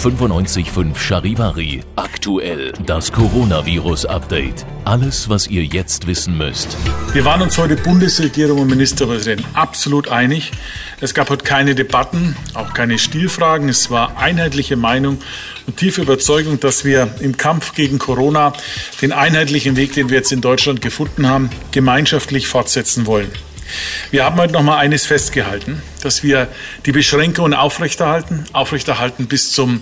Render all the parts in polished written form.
95.5 Charivari. Aktuell das Coronavirus-Update. Alles, was ihr jetzt wissen müsst. Wir waren uns heute Bundesregierung und Ministerpräsident absolut einig. Es gab heute keine Debatten, auch keine Stilfragen. Es war einheitliche Meinung und tiefe Überzeugung, dass wir im Kampf gegen Corona den einheitlichen Weg, den wir jetzt in Deutschland gefunden haben, gemeinschaftlich fortsetzen wollen. Wir haben heute noch mal eines festgehalten, dass wir die Beschränkungen aufrechterhalten bis zum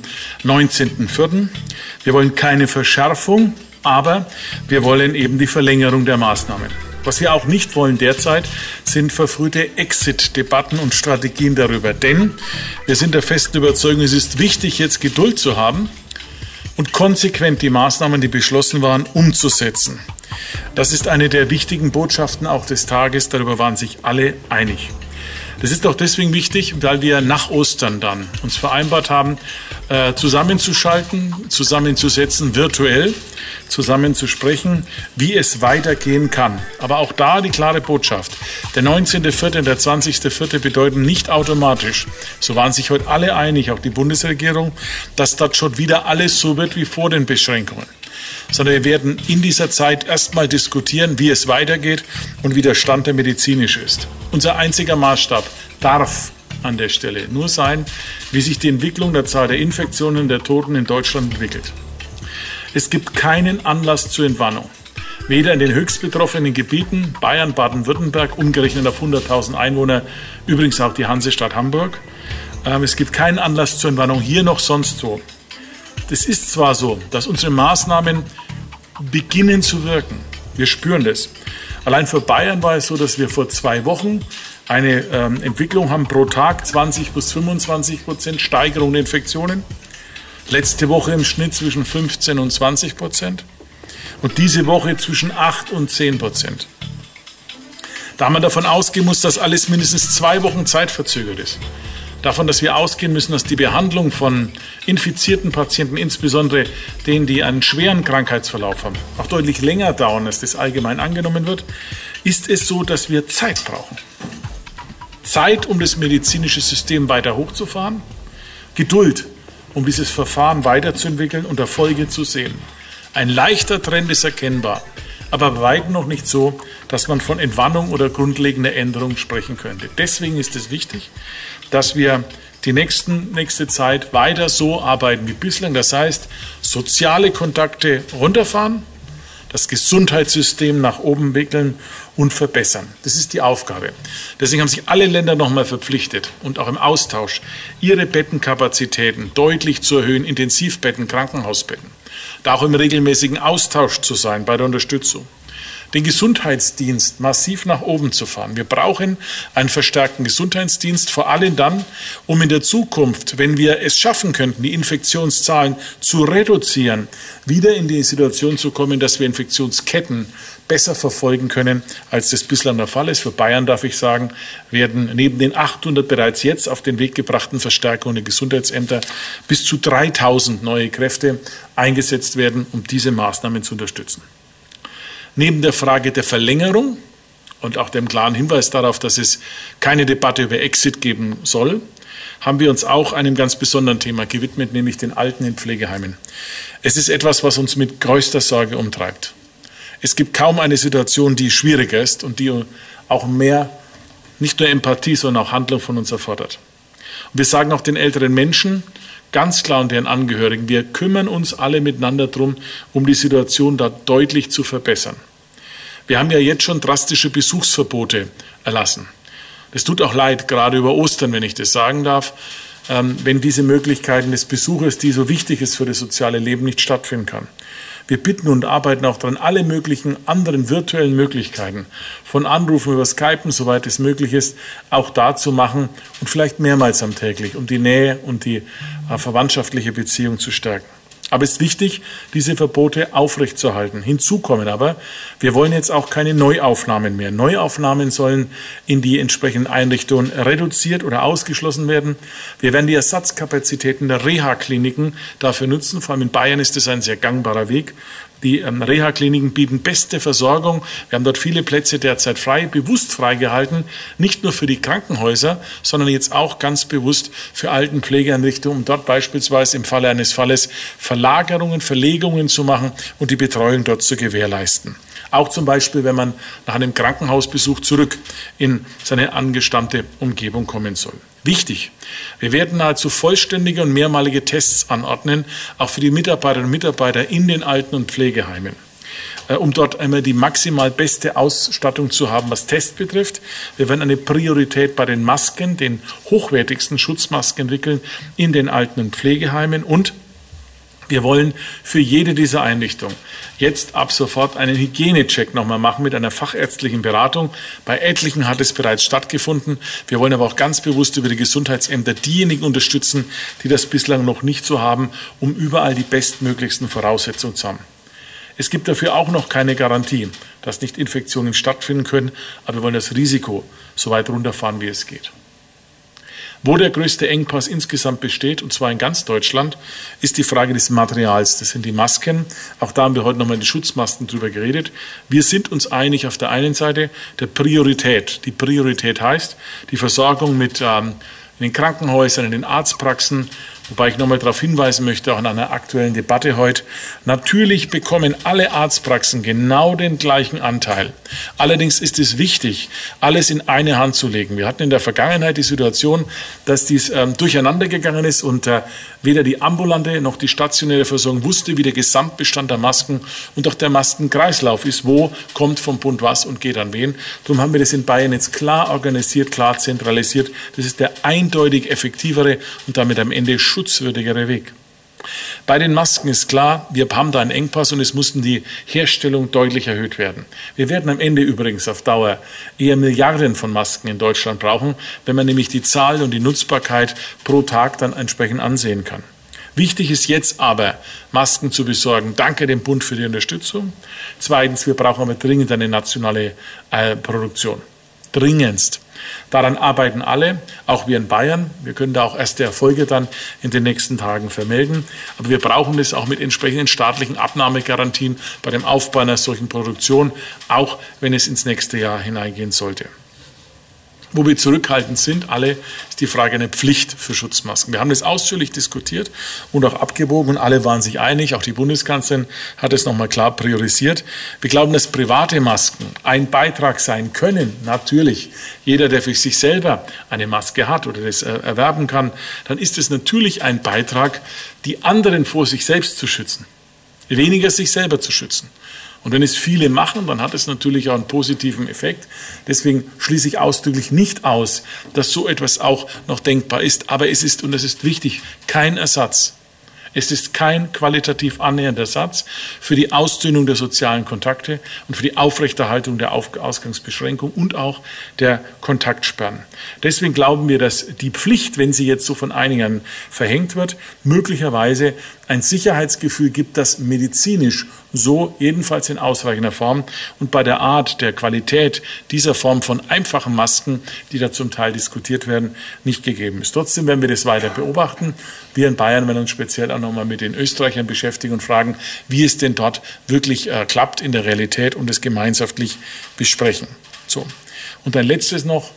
19.04. Wir wollen keine Verschärfung, aber wir wollen eben die Verlängerung der Maßnahmen. Was wir auch nicht wollen derzeit, sind verfrühte Exit-Debatten und Strategien darüber. Denn wir sind der festen Überzeugung, es ist wichtig, jetzt Geduld zu haben und konsequent die Maßnahmen, die beschlossen waren, umzusetzen. Das ist eine der wichtigen Botschaften auch des Tages. Darüber waren sich alle einig. Das ist auch deswegen wichtig, weil wir nach Ostern dann uns vereinbart haben, zusammenzuschalten, zusammenzusetzen, virtuell zusammen zu sprechen, wie es weitergehen kann. Aber auch da die klare Botschaft. Der 19.04. und der 20.04. bedeuten nicht automatisch, so waren sich heute alle einig, auch die Bundesregierung, dass das schon wieder alles so wird wie vor den Beschränkungen. Sondern wir werden in dieser Zeit erstmal diskutieren, wie es weitergeht und wie der Stand der medizinisch ist. Unser einziger Maßstab darf an der Stelle nur sein, wie sich die Entwicklung der Zahl der Infektionen, der Toten in Deutschland entwickelt. Es gibt keinen Anlass zur Entwarnung. Weder in den höchst betroffenen Gebieten, Bayern, Baden-Württemberg, umgerechnet auf 100.000 Einwohner, übrigens auch die Hansestadt Hamburg. Es gibt keinen Anlass zur Entwarnung hier noch sonst wo. Es ist zwar so, dass unsere Maßnahmen beginnen zu wirken. Wir spüren das. Allein für Bayern war es so, dass wir vor 2 Wochen eine Entwicklung haben pro Tag 20-25% Steigerung der Infektionen. Letzte Woche im Schnitt zwischen 15% und 20%. Und diese Woche zwischen 8% und 10%. Da man davon ausgehen muss, dass alles mindestens 2 Wochen zeitverzögert ist. Davon, dass wir ausgehen müssen, dass die Behandlung von infizierten Patienten, insbesondere denen, die einen schweren Krankheitsverlauf haben, auch deutlich länger dauern, als das allgemein angenommen wird, ist es so, dass wir Zeit brauchen. Zeit, um das medizinische System weiter hochzufahren, Geduld, um dieses Verfahren weiterzuentwickeln und Erfolge zu sehen. Ein leichter Trend ist erkennbar, aber bei weitem noch nicht so, dass man von Entwarnung oder grundlegender Änderung sprechen könnte. Deswegen ist es wichtig, dass wir die nächste Zeit weiter so arbeiten wie bislang. Das heißt, soziale Kontakte runterfahren, das Gesundheitssystem nach oben wickeln und verbessern. Das ist die Aufgabe. Deswegen haben sich alle Länder nochmal verpflichtet und auch im Austausch, ihre Bettenkapazitäten deutlich zu erhöhen, Intensivbetten, Krankenhausbetten, da auch im regelmäßigen Austausch zu sein bei der Unterstützung. Den Gesundheitsdienst massiv nach oben zu fahren. Wir brauchen einen verstärkten Gesundheitsdienst, vor allem dann, um in der Zukunft, wenn wir es schaffen könnten, die Infektionszahlen zu reduzieren, wieder in die Situation zu kommen, dass wir Infektionsketten besser verfolgen können, als das bislang der Fall ist. Für Bayern, darf ich sagen, werden neben den 800 bereits jetzt auf den Weg gebrachten Verstärkungen der Gesundheitsämter bis zu 3.000 neue Kräfte eingesetzt werden, um diese Maßnahmen zu unterstützen. Neben der Frage der Verlängerung und auch dem klaren Hinweis darauf, dass es keine Debatte über Exit geben soll, haben wir uns auch einem ganz besonderen Thema gewidmet, nämlich den Alten in Pflegeheimen. Es ist etwas, was uns mit größter Sorge umtreibt. Es gibt kaum eine Situation, die schwieriger ist und die auch mehr, nicht nur Empathie, sondern auch Handlung von uns erfordert. Und wir sagen auch den älteren Menschen, ganz klar und deren Angehörigen, wir kümmern uns alle miteinander darum, um die Situation da deutlich zu verbessern. Wir haben ja jetzt schon drastische Besuchsverbote erlassen. Es tut auch leid, gerade über Ostern, wenn ich das sagen darf, wenn diese Möglichkeiten des Besuches, die so wichtig ist für das soziale Leben, nicht stattfinden kann. Wir bitten und arbeiten auch daran, alle möglichen anderen virtuellen Möglichkeiten von Anrufen über Skypen, soweit es möglich ist, auch da zu machen und vielleicht mehrmals am täglich, um die Nähe und die verwandtschaftliche Beziehung zu stärken. Aber es ist wichtig, diese Verbote aufrechtzuerhalten. Hinzu kommen aber, wir wollen jetzt auch keine Neuaufnahmen mehr. Neuaufnahmen sollen in die entsprechenden Einrichtungen reduziert oder ausgeschlossen werden. Wir werden die Ersatzkapazitäten der Reha-Kliniken dafür nutzen. Vor allem in Bayern ist das ein sehr gangbarer Weg, Die Reha-Kliniken bieten beste Versorgung. Wir haben dort viele Plätze derzeit frei, bewusst freigehalten, nicht nur für die Krankenhäuser, sondern jetzt auch ganz bewusst für Altenpflegeeinrichtungen, um dort beispielsweise im Falle eines Falles Verlagerungen, Verlegungen zu machen und die Betreuung dort zu gewährleisten. Auch zum Beispiel, wenn man nach einem Krankenhausbesuch zurück in seine angestammte Umgebung kommen soll. Wichtig, wir werden nahezu vollständige und mehrmalige Tests anordnen, auch für die Mitarbeiterinnen und Mitarbeiter in den Alten- und Pflegeheimen, um dort einmal die maximal beste Ausstattung zu haben, was Test betrifft. Wir werden eine Priorität bei den Masken, den hochwertigsten Schutzmasken entwickeln in den Alten- und Pflegeheimen und wir wollen für jede dieser Einrichtungen jetzt ab sofort einen Hygienecheck nochmal machen mit einer fachärztlichen Beratung. Bei etlichen hat es bereits stattgefunden. Wir wollen aber auch ganz bewusst über die Gesundheitsämter diejenigen unterstützen, die das bislang noch nicht so haben, um überall die bestmöglichsten Voraussetzungen zu haben. Es gibt dafür auch noch keine Garantie, dass nicht Infektionen stattfinden können, aber wir wollen das Risiko so weit runterfahren, wie es geht. Wo der größte Engpass insgesamt besteht, und zwar in ganz Deutschland, ist die Frage des Materials. Das sind die Masken. Auch da haben wir heute nochmal in den Schutzmasken drüber geredet. Wir sind uns einig auf der einen Seite der Priorität. Die Priorität heißt die Versorgung mit in den Krankenhäusern, in den Arztpraxen, wobei ich nochmal darauf hinweisen möchte, auch in einer aktuellen Debatte heute, natürlich bekommen alle Arztpraxen genau den gleichen Anteil. Allerdings ist es wichtig, alles in eine Hand zu legen. Wir hatten in der Vergangenheit die Situation, dass dies durcheinander gegangen ist und weder die ambulante noch die stationäre Versorgung wusste, wie der Gesamtbestand der Masken und auch der Maskenkreislauf ist, wo kommt vom Bund was und geht an wen. Darum haben wir das in Bayern jetzt klar organisiert, klar zentralisiert. Das ist der eindeutig effektivere und damit am Ende schutzwürdigere Weg. Bei den Masken ist klar, wir haben da einen Engpass und es mussten die Herstellung deutlich erhöht werden. Wir werden am Ende übrigens auf Dauer eher Milliarden von Masken in Deutschland brauchen, wenn man nämlich die Zahl und die Nutzbarkeit pro Tag dann entsprechend ansehen kann. Wichtig ist jetzt aber, Masken zu besorgen. Danke dem Bund für die Unterstützung. Zweitens, wir brauchen aber dringend eine nationale Produktion. Dringendst. Daran arbeiten alle, auch wir in Bayern. Wir können da auch erste Erfolge dann in den nächsten Tagen vermelden. Aber wir brauchen das auch mit entsprechenden staatlichen Abnahmegarantien bei dem Aufbau einer solchen Produktion, auch wenn es ins nächste Jahr hineingehen sollte. Wo wir zurückhaltend sind, alle, ist die Frage einer Pflicht für Schutzmasken. Wir haben das ausführlich diskutiert und auch abgewogen und alle waren sich einig. Auch die Bundeskanzlerin hat es nochmal klar priorisiert. Wir glauben, dass private Masken ein Beitrag sein können. Natürlich, jeder, der für sich selber eine Maske hat oder das erwerben kann, dann ist es natürlich ein Beitrag, die anderen vor sich selbst zu schützen, weniger sich selber zu schützen. Und wenn es viele machen, dann hat es natürlich auch einen positiven Effekt. Deswegen schließe ich ausdrücklich nicht aus, dass so etwas auch noch denkbar ist. Aber es ist, und das ist wichtig, kein Ersatz. Es ist kein qualitativ annähernder Ersatz für die Ausdünnung der sozialen Kontakte und für die Aufrechterhaltung der Ausgangsbeschränkung und auch der Kontaktsperren. Deswegen glauben wir, dass die Pflicht, wenn sie jetzt so von einigen verhängt wird, möglicherweise ein Sicherheitsgefühl gibt, das medizinisch so jedenfalls in ausreichender Form und bei der Art, der Qualität dieser Form von einfachen Masken, die da zum Teil diskutiert werden, nicht gegeben ist. Trotzdem werden wir das weiter beobachten. Wir in Bayern werden uns speziell auch nochmal mit den Österreichern beschäftigen und fragen, wie es denn dort wirklich klappt in der Realität und es gemeinschaftlich besprechen. So. Und ein letztes noch.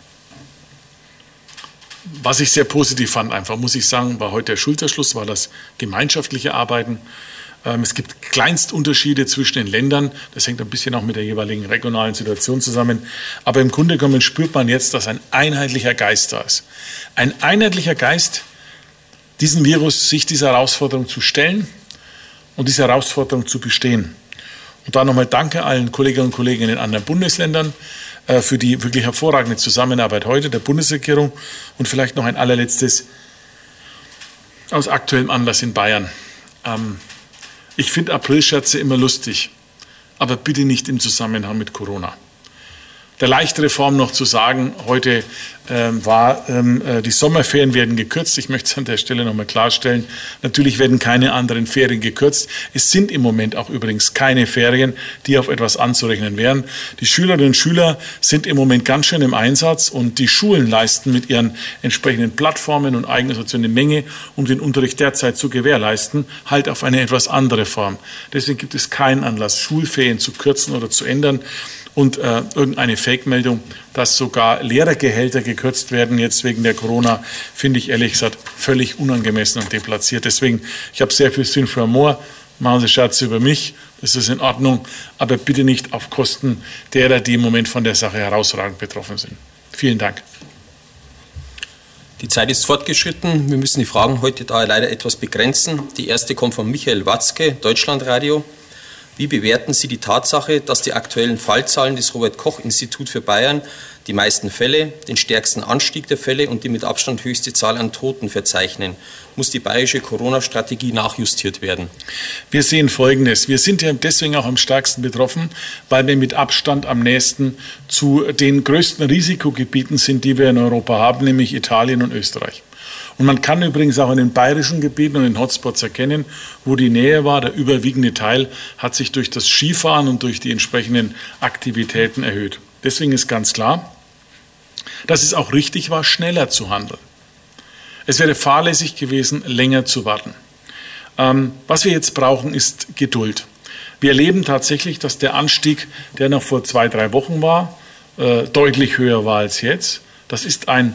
Was ich sehr positiv fand, einfach muss ich sagen, war heute der Schulterschluss, war das gemeinschaftliche Arbeiten. Es gibt Kleinstunterschiede zwischen den Ländern. Das hängt ein bisschen auch mit der jeweiligen regionalen Situation zusammen. Aber im Grunde genommen spürt man jetzt, dass ein einheitlicher Geist da ist. Ein einheitlicher Geist, diesem Virus, sich dieser Herausforderung zu stellen und diese Herausforderung zu bestehen. Und da nochmal Danke allen Kolleginnen und Kollegen in den anderen Bundesländern für die wirklich hervorragende Zusammenarbeit heute der Bundesregierung und vielleicht noch ein allerletztes aus aktuellem Anlass in Bayern. Ich finde Aprilscherze immer lustig, aber bitte nicht im Zusammenhang mit Corona. der leichtere Form noch zu sagen, heute die Sommerferien werden gekürzt. Ich möchte es an der Stelle nochmal klarstellen. Natürlich werden keine anderen Ferien gekürzt. Es sind im Moment auch übrigens keine Ferien, die auf etwas anzurechnen wären. Die Schülerinnen und Schüler sind im Moment ganz schön im Einsatz und die Schulen leisten mit ihren entsprechenden Plattformen und Eigenorganisationen eine Menge, um den Unterricht derzeit zu gewährleisten, halt auf eine etwas andere Form. Deswegen gibt es keinen Anlass, Schulferien zu kürzen oder zu ändern. Und irgendeine Fake-Meldung, dass sogar Lehrergehälter gekürzt werden, jetzt wegen der Corona, finde ich ehrlich gesagt völlig unangemessen und deplatziert. Deswegen, ich habe sehr viel Sinn für Humor. Machen Sie Scherze über mich, das ist in Ordnung, aber bitte nicht auf Kosten derer, die im Moment von der Sache herausragend betroffen sind. Vielen Dank. Die Zeit ist fortgeschritten. Wir müssen die Fragen heute da leider etwas begrenzen. Die erste kommt von Michael Watzke, Deutschlandradio. Wie bewerten Sie die Tatsache, dass die aktuellen Fallzahlen des Robert-Koch-Instituts für Bayern die meisten Fälle, den stärksten Anstieg der Fälle und die mit Abstand höchste Zahl an Toten verzeichnen? Muss die bayerische Corona-Strategie nachjustiert werden? Wir sehen Folgendes. Wir sind ja deswegen auch am stärksten betroffen, weil wir mit Abstand am nächsten zu den größten Risikogebieten sind, die wir in Europa haben, nämlich Italien und Österreich. Und man kann übrigens auch in den bayerischen Gebieten und den Hotspots erkennen, wo die Nähe war. Der überwiegende Teil hat sich durch das Skifahren und durch die entsprechenden Aktivitäten erhöht. Deswegen ist ganz klar, dass es auch richtig war, schneller zu handeln. Es wäre fahrlässig gewesen, länger zu warten. Was wir jetzt brauchen, ist Geduld. Wir erleben tatsächlich, dass der Anstieg, der noch vor 2-3 Wochen war, deutlich höher war als jetzt. Das ist ein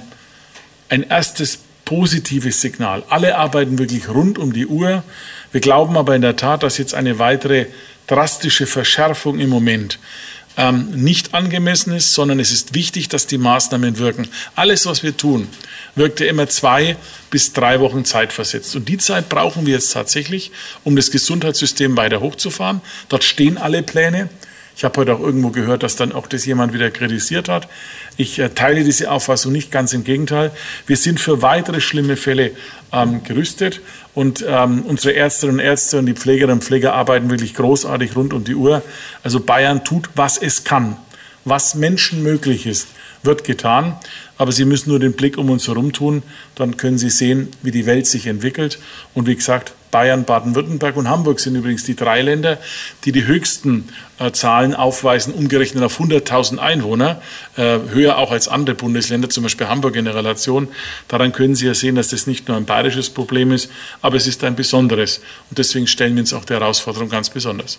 erstes positives Signal. Alle arbeiten wirklich rund um die Uhr. Wir glauben aber in der Tat, dass jetzt eine weitere drastische Verschärfung im Moment nicht angemessen ist, sondern es ist wichtig, dass die Maßnahmen wirken. Alles, was wir tun, wirkt ja immer 2 bis 3 Wochen Zeit versetzt. Und die Zeit brauchen wir jetzt tatsächlich, um das Gesundheitssystem weiter hochzufahren. Dort stehen alle Pläne. Ich habe heute auch irgendwo gehört, dass dann auch das jemand wieder kritisiert hat. Ich teile diese Auffassung nicht, ganz im Gegenteil. Wir sind für weitere schlimme Fälle gerüstet und unsere Ärztinnen und Ärzte und die Pflegerinnen und Pfleger arbeiten wirklich großartig rund um die Uhr. Also Bayern tut, was es kann. Was Menschen möglich ist, wird getan. Aber Sie müssen nur den Blick um uns herum tun. Dann können Sie sehen, wie die Welt sich entwickelt. Und wie gesagt, Bayern, Baden-Württemberg und Hamburg sind übrigens die 3 Länder, die die höchsten Zahlen aufweisen, umgerechnet auf 100.000 Einwohner, höher auch als andere Bundesländer, zum Beispiel Hamburg in der Relation. Daran können Sie ja sehen, dass das nicht nur ein bayerisches Problem ist, aber es ist ein besonderes. Und deswegen stellen wir uns auch der Herausforderung ganz besonders.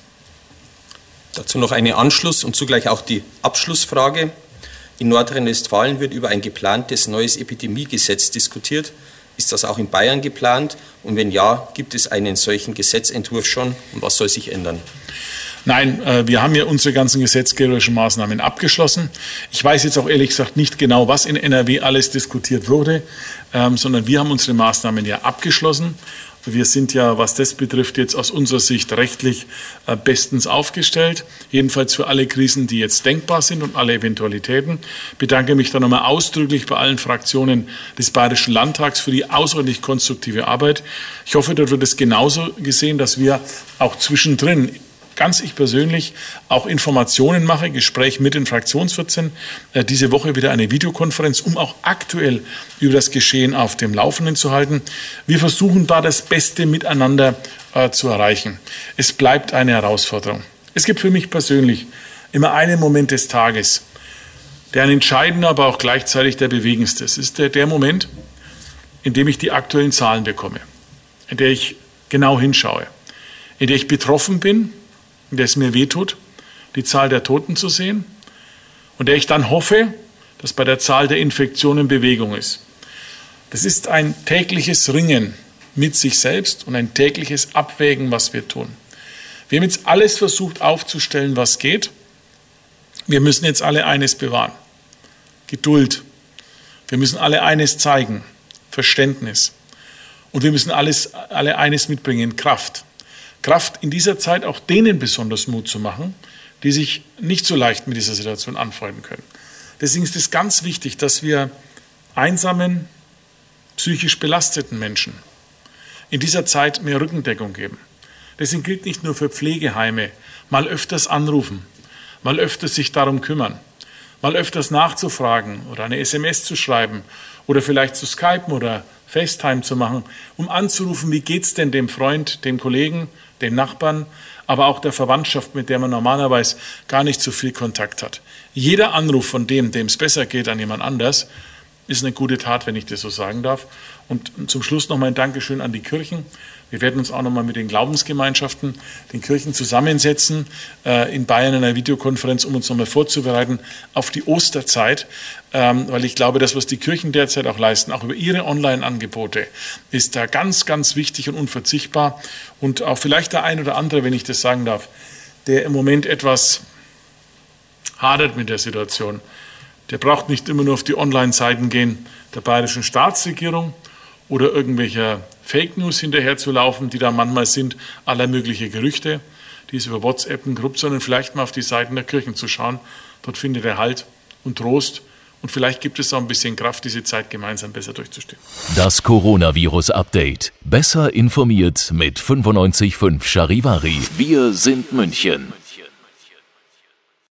Dazu noch eine Anschluss- und zugleich auch die Abschlussfrage. In Nordrhein-Westfalen wird über ein geplantes neues Epidemiegesetz diskutiert. Ist das auch in Bayern geplant? Und wenn ja, gibt es einen solchen Gesetzentwurf schon? Und was soll sich ändern? Nein, wir haben ja unsere ganzen gesetzgeberischen Maßnahmen abgeschlossen. Ich weiß jetzt auch ehrlich gesagt nicht genau, was in NRW alles diskutiert wurde, sondern wir haben unsere Maßnahmen ja abgeschlossen. Wir sind ja, was das betrifft, jetzt aus unserer Sicht rechtlich bestens aufgestellt. Jedenfalls für alle Krisen, die jetzt denkbar sind und alle Eventualitäten. Ich bedanke mich dann nochmal ausdrücklich bei allen Fraktionen des Bayerischen Landtags für die außerordentlich konstruktive Arbeit. Ich hoffe, dort wird es genauso gesehen, dass wir auch zwischendrin ganz ich persönlich auch Informationen mache, Gespräch mit den Fraktionsvorsitzenden, diese Woche wieder eine Videokonferenz, um auch aktuell über das Geschehen auf dem Laufenden zu halten. Wir versuchen da das Beste miteinander zu erreichen. Es bleibt eine Herausforderung. Es gibt für mich persönlich immer einen Moment des Tages, der ein entscheidender, aber auch gleichzeitig der bewegendste ist. Es ist der Moment, in dem ich die aktuellen Zahlen bekomme, in der ich genau hinschaue, in der ich betroffen bin, in der es mir wehtut, die Zahl der Toten zu sehen und der ich dann hoffe, dass bei der Zahl der Infektionen Bewegung ist. Das ist ein tägliches Ringen mit sich selbst und ein tägliches Abwägen, was wir tun. Wir haben jetzt alles versucht aufzustellen, was geht. Wir müssen jetzt alle eines bewahren: Geduld. Wir müssen alle eines zeigen: Verständnis. Und wir müssen alle eines mitbringen: Kraft. Kraft in dieser Zeit auch denen besonders Mut zu machen, die sich nicht so leicht mit dieser Situation anfreunden können. Deswegen ist es ganz wichtig, dass wir einsamen, psychisch belasteten Menschen in dieser Zeit mehr Rückendeckung geben. Deswegen gilt nicht nur für Pflegeheime, mal öfters anrufen, mal öfters sich darum kümmern, mal öfters nachzufragen oder eine SMS zu schreiben oder vielleicht zu skypen oder FaceTime zu machen, um anzurufen, wie geht's denn dem Freund, dem Kollegen, dem Nachbarn, aber auch der Verwandtschaft, mit der man normalerweise gar nicht so viel Kontakt hat. Jeder Anruf von dem es besser geht an jemand anders, ist eine gute Tat, wenn ich das so sagen darf. Und zum Schluss nochmal ein Dankeschön an die Kirchen. Wir werden uns auch nochmal mit den Glaubensgemeinschaften, den Kirchen zusammensetzen, in Bayern in einer Videokonferenz, um uns nochmal vorzubereiten auf die Osterzeit. Weil ich glaube, das, was die Kirchen derzeit auch leisten, auch über ihre Online-Angebote, ist da ganz, ganz wichtig und unverzichtbar. Und auch vielleicht der ein oder andere, wenn ich das sagen darf, der im Moment etwas hadert mit der Situation, der braucht nicht immer nur auf die Online-Seiten gehen der bayerischen Staatsregierung oder irgendwelcher Fake News hinterherzulaufen, die da manchmal sind, aller mögliche Gerüchte, die es über WhatsApp gruppt, sondern vielleicht mal auf die Seiten der Kirchen zu schauen. Dort findet er Halt und Trost und vielleicht gibt es auch ein bisschen Kraft, diese Zeit gemeinsam besser durchzustehen. Das Coronavirus-Update. Besser informiert mit 95.5 Charivari. Wir sind München.